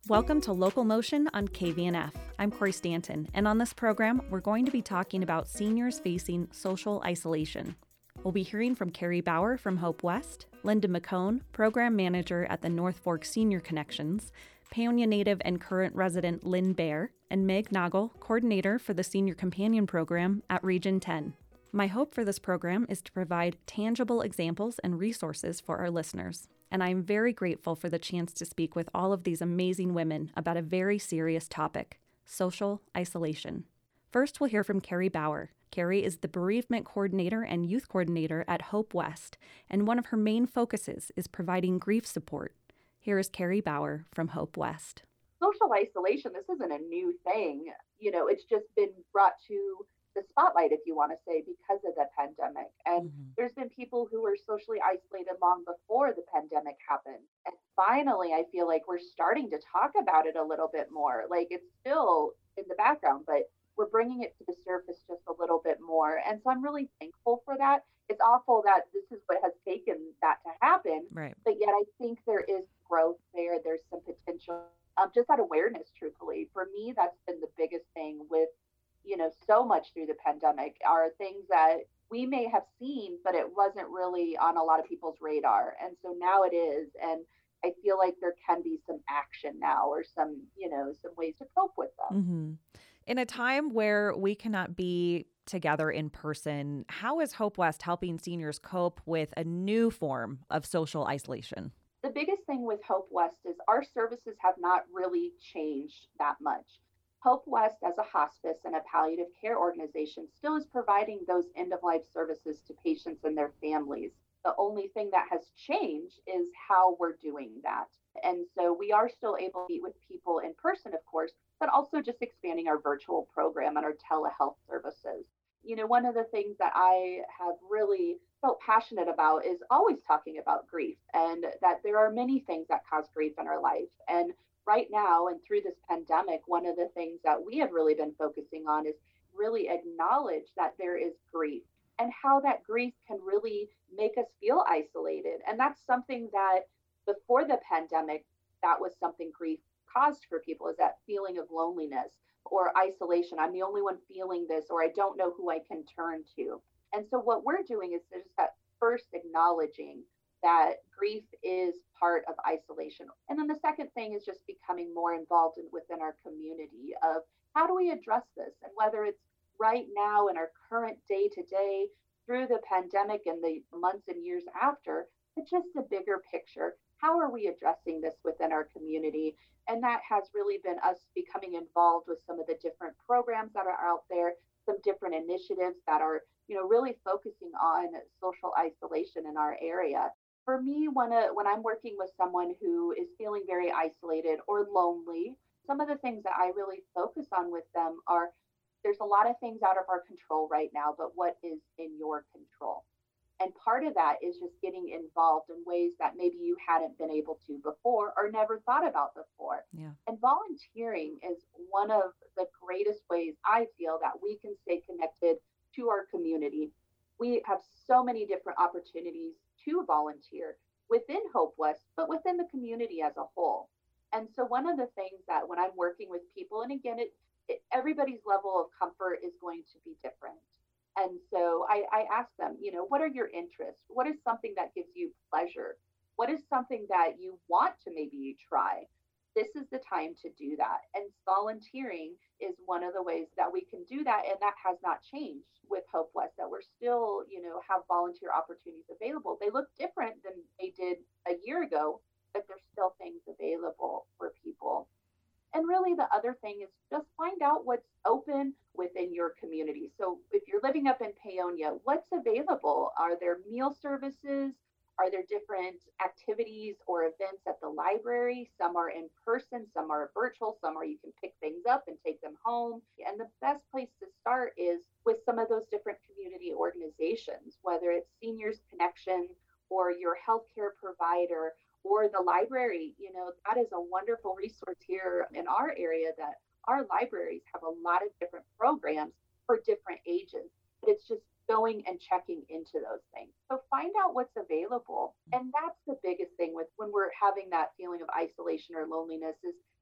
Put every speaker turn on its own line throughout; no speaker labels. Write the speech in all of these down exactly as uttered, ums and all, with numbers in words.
Welcome to Local Motion on K V N F. I'm Corey Stanton, and on this program, we're going to be talking about seniors facing social isolation. We'll be hearing from Carrie Bauer from Hope West, Linda McCone, Program Manager at the North Fork Senior Connections, Paonia native and current resident Lynn Baer, and Meg Nagel, Coordinator for the Senior Companion Program at Region ten. My hope for this program is to provide tangible examples and resources for our listeners, and I am very grateful for the chance to speak with all of these amazing women about a very serious topic, social isolation. First, we'll hear from Carrie Bauer. Carrie is the Bereavement Coordinator and Youth Coordinator at Hope West, and one of her main focuses is providing grief support. Here is Carrie Bauer from Hope West.
Social isolation, this isn't a new thing. You know, it's just been brought to the spotlight, if you want to say, because of the pandemic. And mm-hmm. there's been people who were socially isolated long before the pandemic happened. And finally, I feel like we're starting to talk about it a little bit more. Like, it's still in the background, but we're bringing it to the surface just a little bit more. And so I'm really thankful for that. It's awful that this is what has taken that to happen.
Right.
But yet I think there is growth there. There's some potential, um, just that awareness, truthfully. For me, that's been the biggest thing with, you know, so much through the pandemic are things that we may have seen, but it wasn't really on a lot of people's radar. And so now it is. And I feel like there can be some action now or some, you know, some ways to cope with them.
Mm-hmm. In a time where we cannot be together in person, how is Hope West helping seniors cope with a new form of social isolation?
The biggest thing with Hope West is our services have not really changed that much. Hope West, as a hospice and a palliative care organization, still is providing those end-of-life services to patients and their families. The only thing that has changed is how we're doing that. And so we are still able to meet with people in person, of course, but also just expanding our virtual program and our telehealth services. You know, one of the things that I have really felt passionate about is always talking about grief, and that there are many things that cause grief in our life. And right now, and through this pandemic, one of the things that we have really been focusing on is really acknowledge that there is grief and how that grief can really make us feel isolated. And that's something that before the pandemic, that was something grief caused for people, is that feeling of loneliness or isolation. I'm the only one feeling this, or I don't know who I can turn to. And so what we're doing is just that first acknowledging that grief is part of isolation. And then the second thing is just becoming more involved in, within our community of how do we address this? And whether it's right now in our current day to day, through the pandemic and the months and years after, but just a bigger picture. How are we addressing this within our community? And that has really been us becoming involved with some of the different programs that are out there, some different initiatives that are, you know, really focusing on social isolation in our area. For me, when, a, when I'm working with someone who is feeling very isolated or lonely, some of the things that I really focus on with them are, there's a lot of things out of our control right now, but what is in your control? And part of that is just getting involved in ways that maybe you hadn't been able to before or never thought about before.
Yeah.
And volunteering is one of the greatest ways I feel that we can stay connected to our community. We have so many different opportunities to volunteer within Hope West, but within the community as a whole. And so one of the things that when I'm working with people, and again, it, it everybody's level of comfort is going to be different. And so I, I ask them, you know, what are your interests? What is something that gives you pleasure? What is something that you want to maybe try? This is the time to do that. And volunteering is one of the ways that we can do that. And that has not changed with Hope West, that we're still, you know, have volunteer opportunities available. They look different than they did a year ago, but there's still things available for people. And really the other thing is just find out what's open within your community. So if you're living up in Paonia, what's available? Are there meal services? Are there different activities or events at the library? Some are in person, some are virtual, some are you can pick things up and take them home. And the best place to start is with some of those different community organizations, whether it's Seniors Connection or your healthcare provider or the library. You know, that is a wonderful resource here in our area, that our libraries have a lot of different programs for different ages. But it's just going and checking into those things. So find out what's available. And that's the biggest thing with when we're having that feeling of isolation or loneliness, is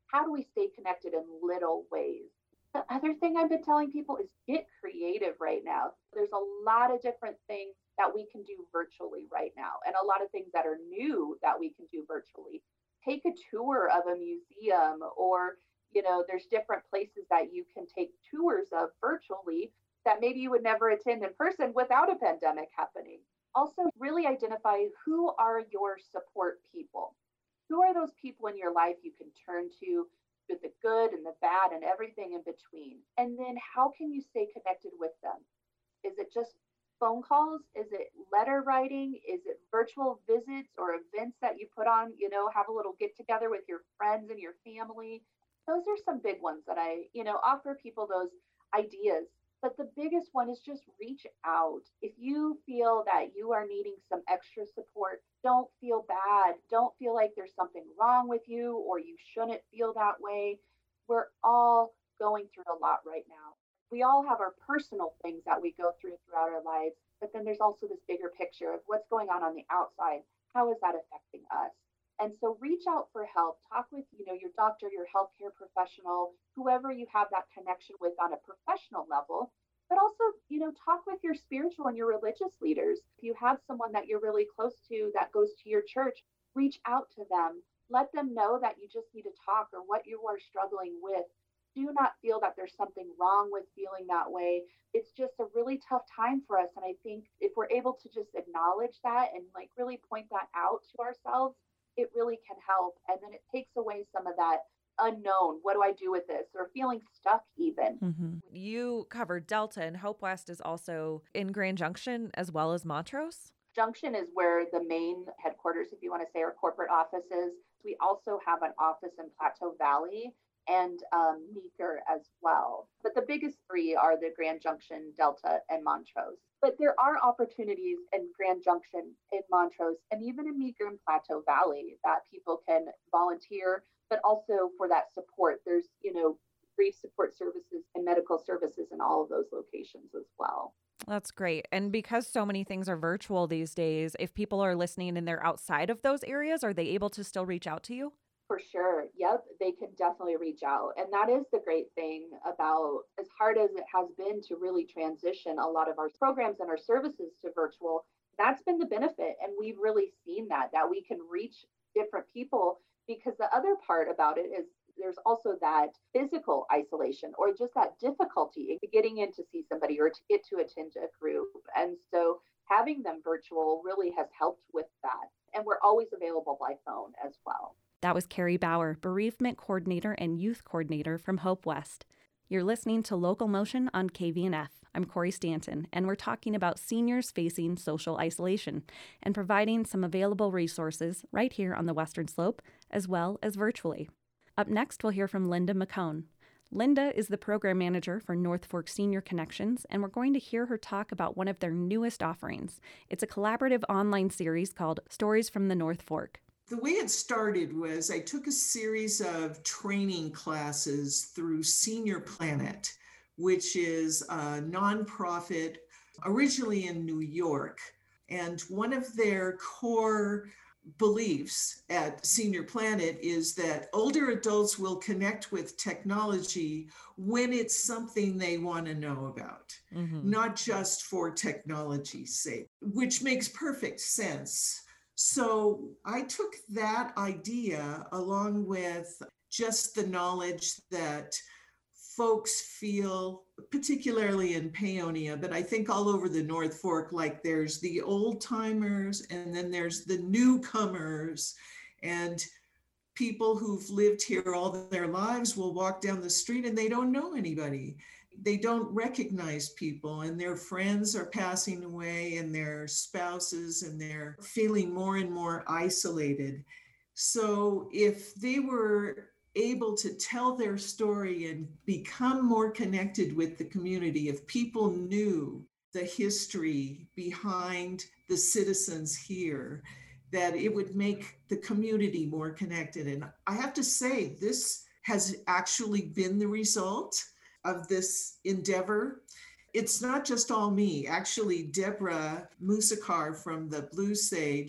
how do we stay connected in little ways? The other thing I've been telling people is get creative right now. There's a lot of different things that we can do virtually right now, and a lot of things that are new that we can do virtually. Take a tour of a museum, or, you know, there's different places that you can take tours of virtually that maybe you would never attend in person without a pandemic happening. Also, really identify who are your support people. Who are those people in your life you can turn to with the good and the bad and everything in between? And then how can you stay connected with them? Is it just phone calls? Is it letter writing? Is it virtual visits or events that you put on, you know, have a little get together with your friends and your family? Those are some big ones that I, you know, offer people those ideas. But the biggest one is just reach out. If you feel that you are needing some extra support, don't feel bad. Don't feel like there's something wrong with you or you shouldn't feel that way. We're all going through a lot right now. We all have our personal things that we go through throughout our lives, but then there's also this bigger picture of what's going on on the outside. How is that affecting us? And so reach out for help. Talk with, you know, your doctor, your healthcare professional, whoever you have that connection with on a professional level. But also, you know, talk with your spiritual and your religious leaders. If you have someone that you're really close to that goes to your church, reach out to them. Let them know that you just need to talk or what you are struggling with. Do not feel that there's something wrong with feeling that way. It's just a really tough time for us. And I think if we're able to just acknowledge that and like really point that out to ourselves, it really can help. And then it takes away some of that unknown. What do I do with this? Or feeling stuck even.
Mm-hmm. You covered Delta, and Hope West is also in Grand Junction as well as Montrose.
Junction is where the main headquarters, if you want to say, our corporate office is. We also have an office in Plateau Valley and um, Meeker as well. But the biggest three are the Grand Junction, Delta, and Montrose. But there are opportunities in Grand Junction, in Montrose, and even in Meeker and Plateau Valley that people can volunteer, but also for that support. There's, you know, grief support services and medical services in all of those locations as well.
That's great. And because so many things are virtual these days, if people are listening and they're outside of those areas, are they able to still reach out to you?
For sure. Yep. They can definitely reach out. And that is the great thing about, as hard as it has been to really transition a lot of our programs and our services to virtual, that's been the benefit. And we've really seen that, that we can reach different people, because the other part about it is there's also that physical isolation or just that difficulty in getting in to see somebody or to get to attend a group. And so having them virtual really has helped with that. And we're always available by phone as well.
That was Carrie Bauer, Bereavement Coordinator and Youth Coordinator from Hope West. You're listening to Local Motion on K V N F. I'm Corey Stanton, and we're talking about seniors facing social isolation and providing some available resources right here on the Western Slope, as well as virtually. Up next, we'll hear from Linda McCone. Linda is the program manager for North Fork Senior Connections, and we're going to hear her talk about one of their newest offerings. It's a collaborative online series called Stories from the North Fork.
The way it started was I took a series of training classes through Senior Planet, which is a nonprofit originally in New York. And one of their core beliefs at Senior Planet is that older adults will connect with technology when it's something they want to know about, mm-hmm. not just for technology's sake, which makes perfect sense. So I took that idea along with just the knowledge that folks feel, particularly in Paonia, but I think all over the North Fork, like there's the old timers and then there's the newcomers, and people who've lived here all their lives will walk down the street and they don't know anybody. They don't recognize people, and their friends are passing away and their spouses, and they're feeling more and more isolated. So if they were able to tell their story and become more connected with the community, if people knew the history behind the citizens here, that it would make the community more connected. And I have to say, this has actually been the result of this endeavor. It's not just all me. Actually, Deborah Musakar from the Blue Sage,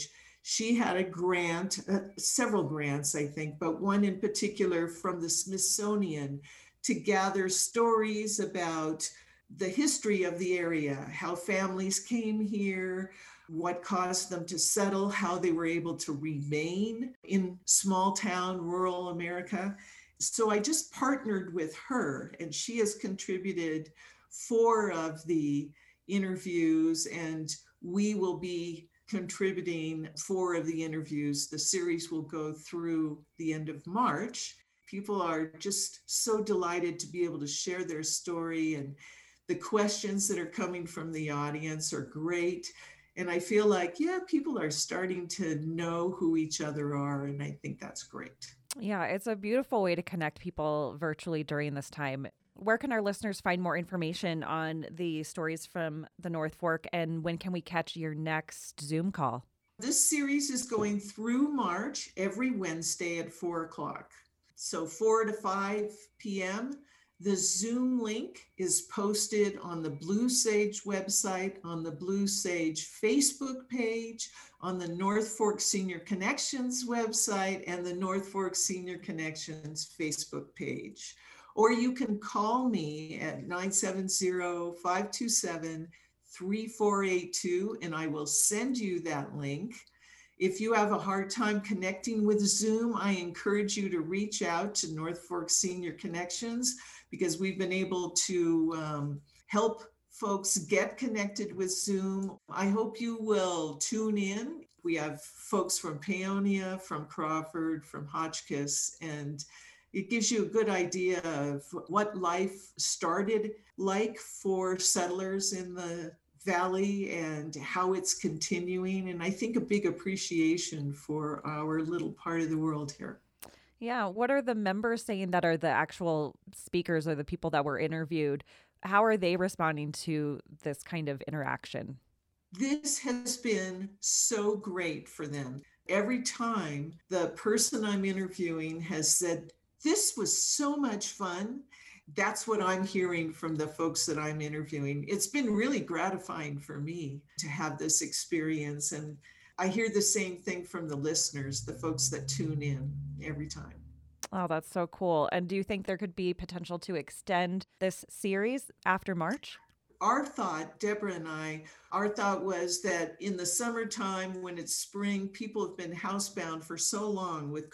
she had a grant, uh, several grants, I think, but one in particular from the Smithsonian to gather stories about the history of the area, how families came here, what caused them to settle, how they were able to remain in small town, rural America. So I just partnered with her, and she has contributed four of the interviews, and we will be contributing four of the interviews. The series will go through the end of March. People are just so delighted to be able to share their story, and the questions that are coming from the audience are great. And I feel like, yeah, people are starting to know who each other are, and I think that's great.
Yeah, it's a beautiful way to connect people virtually during this time. Where can our listeners find more information on the stories from the North Fork, and when can we catch your next Zoom call?
This series is going through March every Wednesday at four o'clock. So four to five p.m. The Zoom link is posted on the Blue Sage website, on the Blue Sage Facebook page, on the North Fork Senior Connections website, and the North Fork Senior Connections Facebook page. Or you can call me at nine seven zero, five two seven, three four eight two, and I will send you that link. If you have a hard time connecting with Zoom, I encourage you to reach out to North Fork Senior Connections, because we've been able to um, help folks get connected with Zoom. I hope you will tune in. We have folks from Paonia, from Crawford, from Hotchkiss, and it gives you a good idea of what life started like for settlers in the Valley and how it's continuing. And I think a big appreciation for our little part of the world here.
Yeah. What are the members saying that are the actual speakers or the people that were interviewed? How are they responding to this kind of interaction?
This has been so great for them. Every time the person I'm interviewing has said, "This was so much fun," that's what I'm hearing from the folks that I'm interviewing. It's been really gratifying for me to have this experience. And I hear the same thing from the listeners, the folks that tune in every time.
Oh, that's so cool. And do you think there could be potential to extend this series after March?
Our thought, Deborah and I, our thought was that in the summertime, when it's spring, people have been housebound for so long with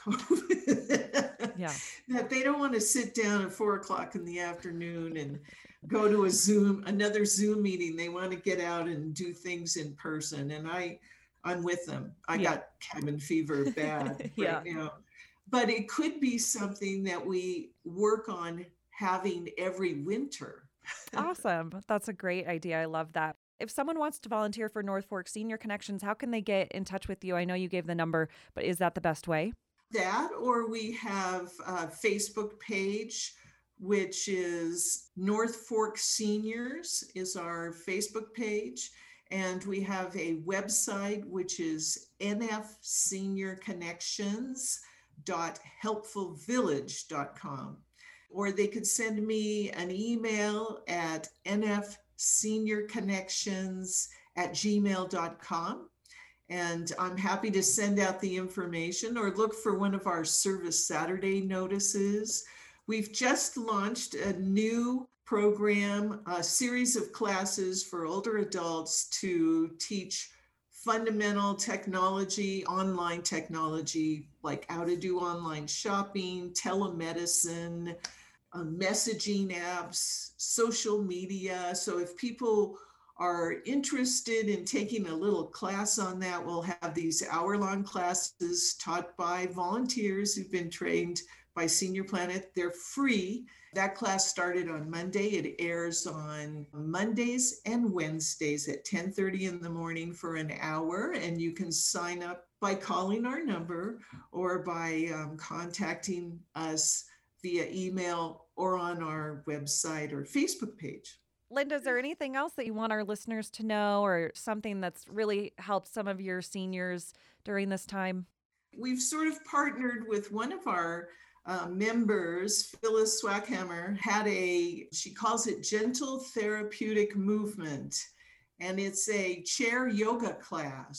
COVID
yeah.
that they don't want to sit down at four o'clock in the afternoon and go to a Zoom, another Zoom meeting. They want to get out and do things in person. And I, I'm with them. I yeah. got cabin fever bad
yeah.
right now. But it could be something that we work on having every winter.
Awesome. That's a great idea. I love that. If someone wants to volunteer for North Fork Senior Connections, how can they get in touch with you? I know you gave the number, but is that the best way?
That, or we have a Facebook page, which is North Fork Seniors is our Facebook page. And we have a website, which is n f senior connections dot helpful village dot com. Or they could send me an email at n f senior connections at gmail dot com. And I'm happy to send out the information, or look for one of our Service Saturday notices. We've just launched a new program, a series of classes for older adults to teach fundamental technology, online technology, like how to do online shopping, telemedicine, uh, messaging apps, social media. So if people are interested in taking a little class on that, we'll have these hour-long classes taught by volunteers who've been trained by Senior Planet. They're free. That class started on Monday. It airs on Mondays and Wednesdays at ten thirty in the morning for an hour. And you can sign up by calling our number or by um, contacting us via email or on our website or Facebook page.
Linda, is there anything else that you want our listeners to know, or something that's really helped some of your seniors during this time?
We've sort of partnered with one of our uh, members, Phyllis Swackhammer, had a, she calls it Gentle Therapeutic Movement. And it's a chair yoga class.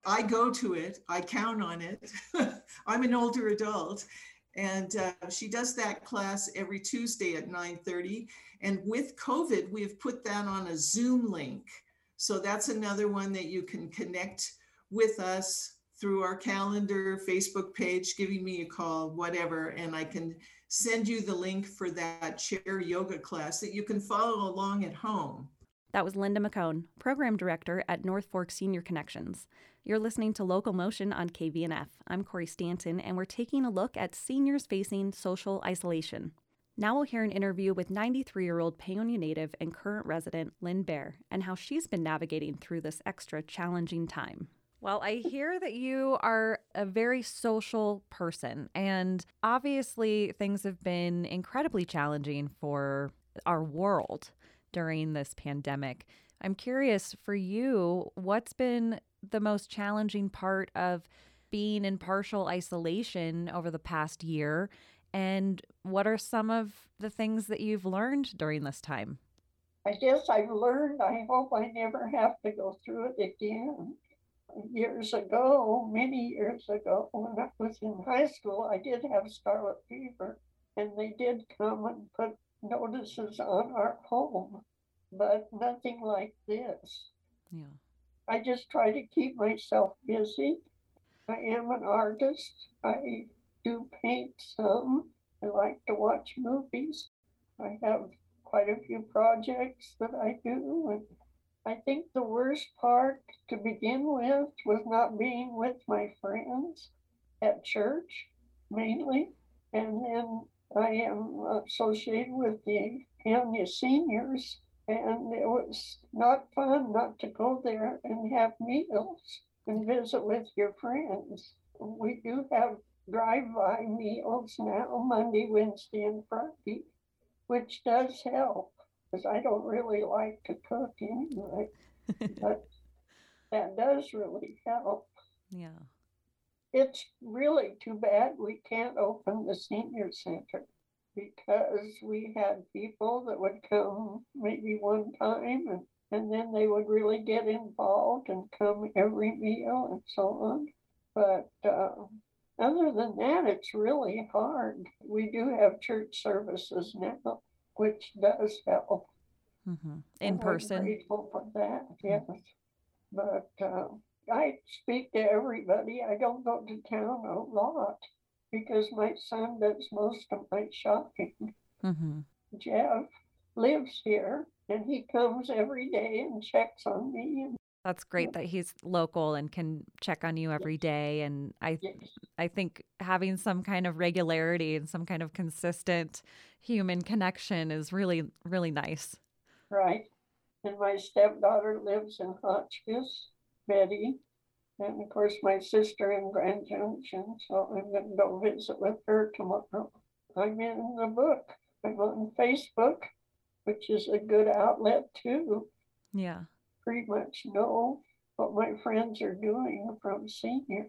I go to it. I count on it. I'm an older adult. And uh, she does that class every Tuesday at nine thirty. And with COVID, we've put that on a Zoom link. So that's another one that you can connect with us through our calendar, Facebook page, giving me a call, whatever. And I can send you the link for that chair yoga class that you can follow along at home.
That was Linda McCone, Program Director at North Fork Senior Connections. You're listening to Local Motion on K V N F. I'm Corey Stanton, and we're taking a look at seniors facing social isolation. Now we'll hear an interview with ninety-three-year-old Paonia native and current resident Lynn Bear and how she's been navigating through this extra challenging time. Well, I hear that you are a very social person, and obviously things have been incredibly challenging for our world during this pandemic. I'm curious, for you, what's been the most challenging part of being in partial isolation over the past year, and what are some of the things that you've learned during this time?
I guess I've learned. I hope I never have to go through it again. Years ago, many years ago, when I was in high school, I did have scarlet fever, and they did come and put notices on our home, but nothing like this.
Yeah.
I just try to keep myself busy. I am an artist. I do paint some. I like to watch movies. I have quite a few projects that I do, and I think the worst part to begin with was not being with my friends at church, mainly. And then I am associated with the Paonia seniors, and it was not fun not to go there and have meals and visit with your friends. We do have drive-by meals now, Monday, Wednesday, and Friday, which does help. Because I don't really like to cook anyway, but that does really help.
Yeah.
It's really too bad we can't open the senior center, because we had people that would come maybe one time and, and then they would really get involved and come every meal and so on. But uh, other than that, it's really hard. We do have church services now, which does help.
Mm-hmm. In
I'm
person.
grateful for that, yes. But uh, I speak to everybody. I don't go to town a lot because my son does most of my shopping.
Mm-hmm.
Jeff lives here, and he comes every day and checks on me.
That's great that he's local and can check on you every day. And I
Yes.
I think having some kind of regularity and some kind of consistent human connection is really, really nice.
Right. And my stepdaughter lives in Hotchkiss, Betty. And of course, my sister in Grand Junction. So I'm going to go visit with her tomorrow. I'm in the book. I'm on Facebook, which is a good outlet too.
Yeah.
Pretty much know what my friends are doing from seniors.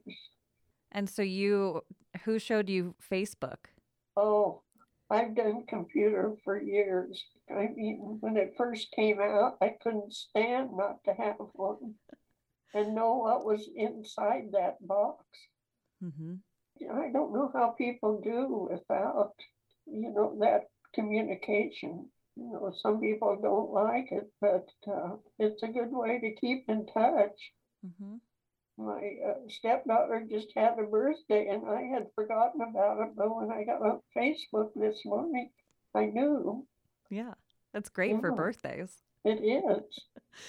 And so you, who showed you Facebook?
Oh, I've done computer for years. I mean, when it first came out, I couldn't stand not to have one and know what was inside that box.
Mm-hmm.
I don't know how people do without, you know, that communication. You know, some people don't like it, but uh, it's a good way to keep in touch.
Mm-hmm.
My uh, stepdaughter just had a birthday, and I had forgotten about it, but when I got on Facebook this morning, I knew.
Yeah, that's great
Yeah.
for birthdays.
It is.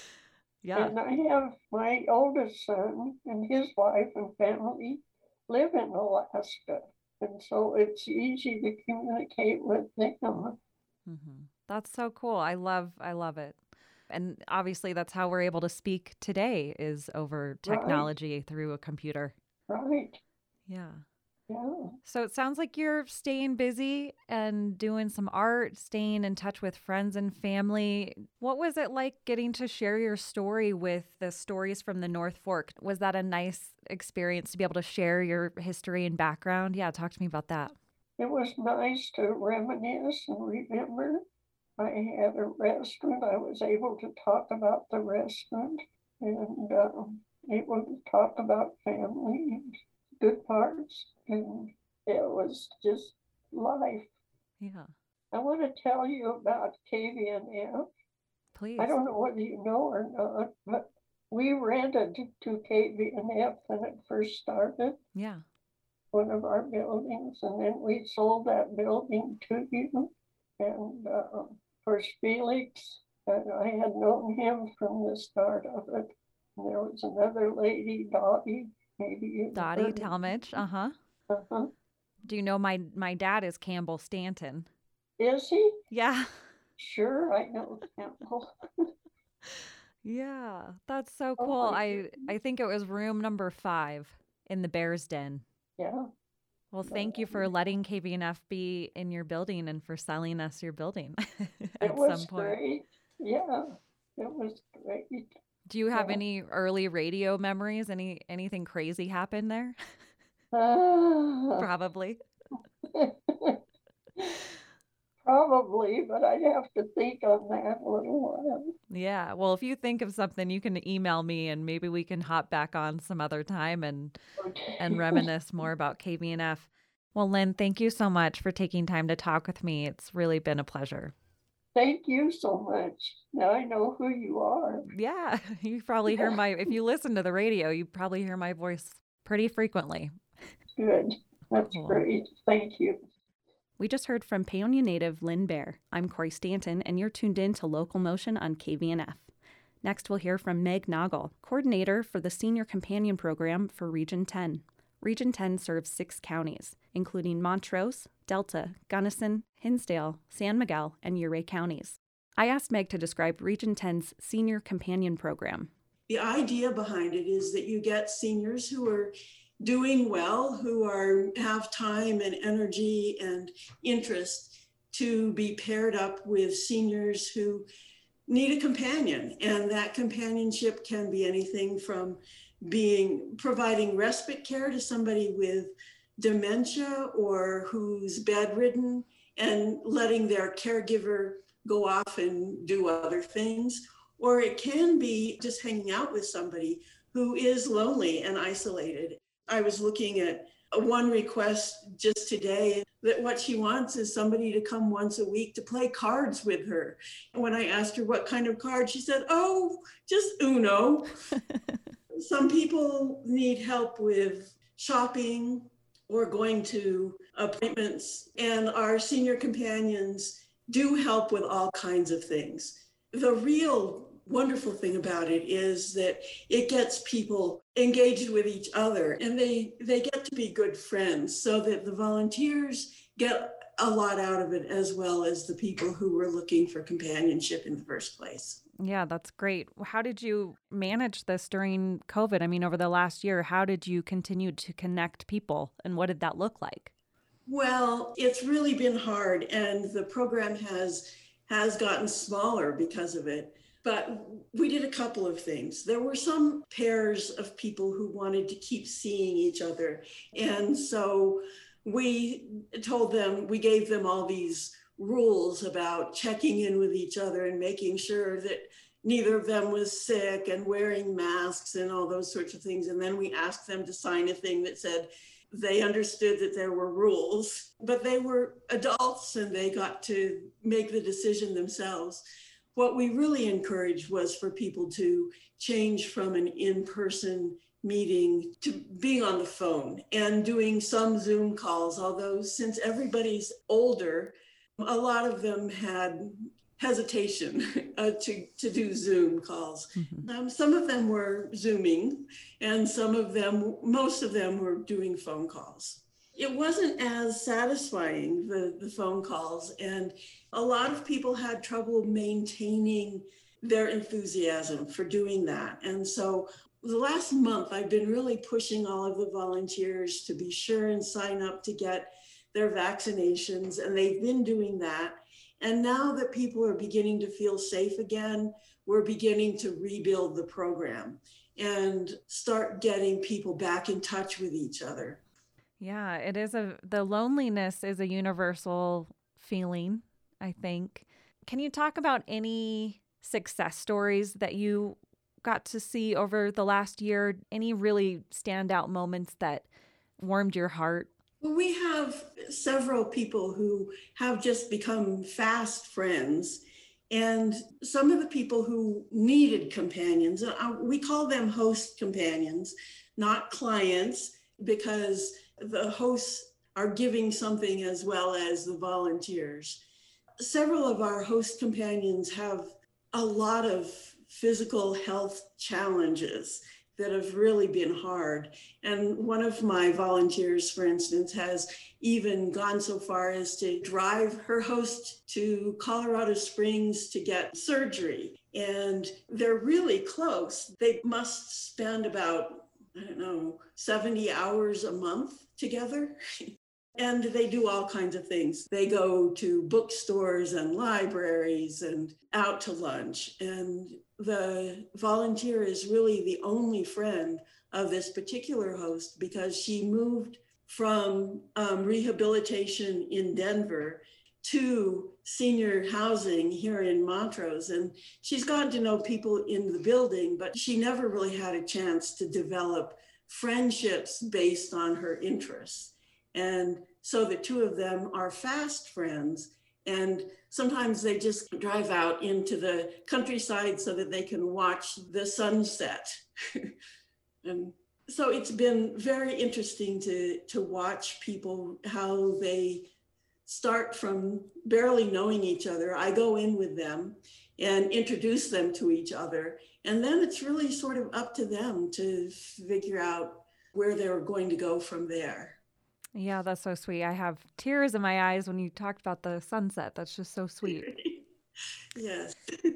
Yeah.
And I have my oldest son and his wife and family live in Alaska, and so it's easy to communicate with them.
Mm-hmm. That's so cool. I love, I love it. And obviously that's how we're able to speak today, is over technology right. through a computer.
Right.
Yeah.
Yeah.
So it sounds like you're staying busy and doing some art, staying in touch with friends and family. What was it like getting to share your story with the Stories from the North Fork? Was that a nice experience to be able to share your history and background? Yeah, talk to me about that.
It was nice to reminisce and remember. I had a restaurant. I was able to talk about the restaurant. And uh, able to talk about family and good parts, and it was just life.
Yeah.
I want to tell you about K V N F.
Please.
I don't know whether you know or not, but we rented to K V N F when it first started.
Yeah.
One of our buildings, and then we sold that building to you. And uh, of course, Felix, and I had known him from the start of it. And there was another lady, Dottie, maybe you
Dottie Talmadge. Uh huh.
Uh huh.
Do you know my my dad is Campbell Stanton?
Is he?
Yeah.
Sure, I know Campbell.
Yeah, that's so
Oh,
cool.
my
I
goodness.
I think it was room number five in the Bears Den.
Yeah.
Well, thank you for letting K V N F be in your building and for selling us your building at
It was
some point.
great. Yeah, it was great.
Do you have
Yeah.
any early radio memories? Any anything crazy happened there?
Ah.
Probably.
Probably, but I'd have to think on that a little while.
Yeah. Well, if you think of something, you can email me and maybe we can hop back on some other time and and reminisce more about K V N F. Well, Lynn, thank you so much for taking time to talk with me. It's really been a pleasure.
Thank you so much. Now I know who you are.
Yeah, you probably hear my, if you listen to the radio, you probably hear my voice pretty frequently.
Good. That's
Cool.
great. Thank you.
We just heard from Paonia native Lynn Bear. I'm Corey Stanton, and you're tuned in to Local Motion on K V N F. Next, we'll hear from Meg Noggle, coordinator for the Senior Companion Program for Region ten. Region ten serves six counties, including Montrose, Delta, Gunnison, Hinsdale, San Miguel, and Ouray counties. I asked Meg to describe Region ten's Senior Companion Program.
The idea behind it is that you get seniors who are doing well, who are have time and energy and interest to be paired up with seniors who need a companion. And that companionship can be anything from being providing respite care to somebody with dementia or who's bedridden and letting their caregiver go off and do other things. Or it can be just hanging out with somebody who is lonely and isolated. I was looking at one request just today that what she wants is somebody to come once a week to play cards with her. When I asked her what kind of card, she said, oh, just Uno. Some people need help with shopping or going to appointments, and our senior companions do help with all kinds of things. The real wonderful thing about it is that it gets people engaged with each other, and they they get to be good friends, so that the volunteers get a lot out of it, as well as the people who were looking for companionship in the first place.
Yeah, that's great. How did you manage this during COVID? I mean, over the last year, how did you continue to connect people, and what did that look like?
Well, it's really been hard, and the program has has gotten smaller because of it. But we did a couple of things. There were some pairs of people who wanted to keep seeing each other. And so we told them, we gave them all these rules about checking in with each other and making sure that neither of them was sick and wearing masks and all those sorts of things. And then we asked them to sign a thing that said they understood that there were rules, but they were adults and they got to make the decision themselves. What we really encouraged was for people to change from an in-person meeting to being on the phone and doing some Zoom calls, although since everybody's older, a lot of them had hesitation uh, to, to do Zoom calls. Mm-hmm. Um, some of them were Zooming, and some of them, most of them were doing phone calls. It wasn't as satisfying, the, the phone calls, and a lot of people had trouble maintaining their enthusiasm for doing that. And so the last month, I've been really pushing all of the volunteers to be sure and sign up to get their vaccinations, and they've been doing that. And now that people are beginning to feel safe again, we're beginning to rebuild the program and start getting people back in touch with each other.
Yeah, it is a, the loneliness is a universal feeling, I think. Can you talk about any success stories that you got to see over the last year? Any really standout moments that warmed your heart?
Well, we have several people who have just become fast friends, and some of the people who needed companions, uh, we call them host companions, not clients, because the hosts are giving something as well as the volunteers. Several of our host companions have a lot of physical health challenges that have really been hard. And one of my volunteers, for instance, has even gone so far as to drive her host to Colorado Springs to get surgery. And they're really close. They must spend about, I don't know, seventy hours a month together. And they do all kinds of things. They go to bookstores and libraries and out to lunch. And the volunteer is really the only friend of this particular host because she moved from um, rehabilitation in Denver to senior housing here in Montrose. And she's gotten to know people in the building, but she never really had a chance to develop friendships based on her interests. And so the two of them are fast friends, and sometimes they just drive out into the countryside so that they can watch the sunset. And so it's been very interesting to, to watch people, how they start from barely knowing each other. I go in with them and introduce them to each other. And then it's really sort of up to them to figure out where they're going to go from there.
Yeah, that's so sweet. I have tears in my eyes when you talked about the sunset. That's just so sweet.
Yes.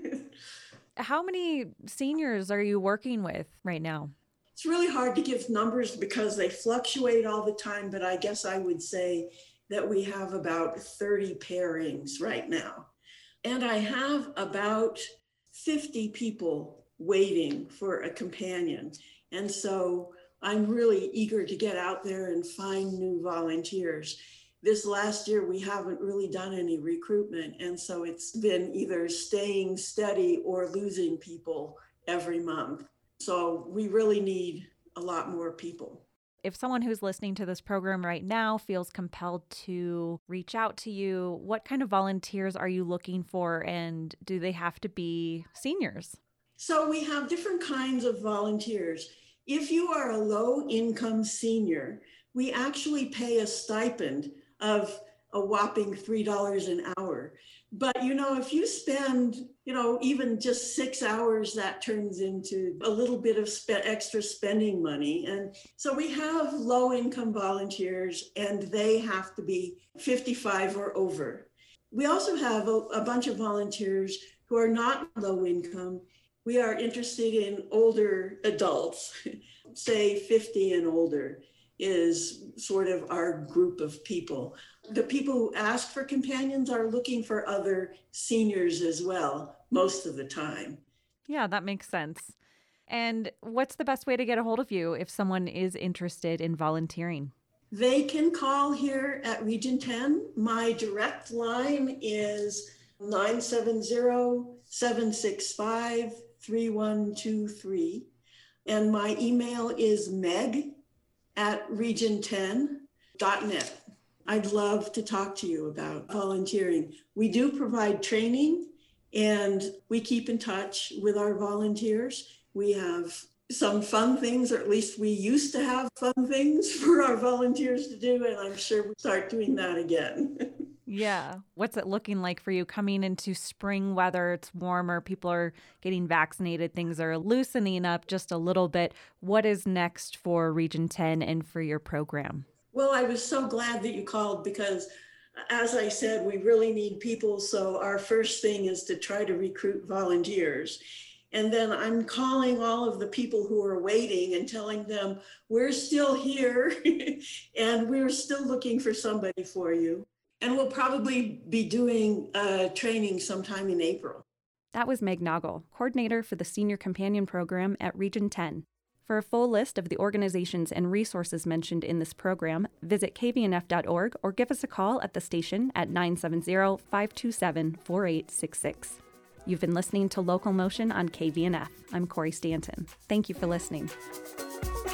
How many seniors are you working with right now?
It's really hard to give numbers because they fluctuate all the time, but I guess I would say that we have about thirty pairings right now. And I have about fifty people waiting for a companion. And so I'm really eager to get out there and find new volunteers. This last year, we haven't really done any recruitment. And so it's been either staying steady or losing people every month. So we really need a lot more people.
If someone who's listening to this program right now feels compelled to reach out to you, what kind of volunteers are you looking for? And do they have to be seniors?
So we have different kinds of volunteers. If you are a low-income senior, we actually pay a stipend of a whopping three dollars an hour. But, you know, if you spend, you know, even just six hours, that turns into a little bit of spe- extra spending money. And so we have low-income volunteers, and they have to be fifty-five or over. We also have a, a bunch of volunteers who are not low-income. We are interested in older adults, say fifty and older is sort of our group of people. The people who ask for companions are looking for other seniors as well, most of the time.
Yeah, that makes sense. And what's the best way to get a hold of you if someone is interested in volunteering?
They can call here at Region ten. My direct line is nine seven zero, seven six five, three one two three. And my email is meg at region ten dot net. I'd love to talk to you about volunteering. We do provide training, and we keep in touch with our volunteers. We have some fun things, or at least we used to have fun things for our volunteers to do, and I'm sure we'll start doing that again.
Yeah. What's it looking like for you coming into spring weather? It's warmer. People are getting vaccinated. Things are loosening up just a little bit. What is next for Region ten and for your program?
Well, I was so glad that you called because, as I said, we really need people. So our first thing is to try to recruit volunteers. And then I'm calling all of the people who are waiting and telling them, we're still here and we're still looking for somebody for you. And we'll probably be doing uh, training sometime in April.
That was Meg Noggle, coordinator for the Senior Companion Program at Region ten. For a full list of the organizations and resources mentioned in this program, visit k v n f dot org or give us a call at the station at nine seven zero, five two seven, four eight six six. You've been listening to Local Motion on K V N F. I'm Corey Stanton. Thank you for listening.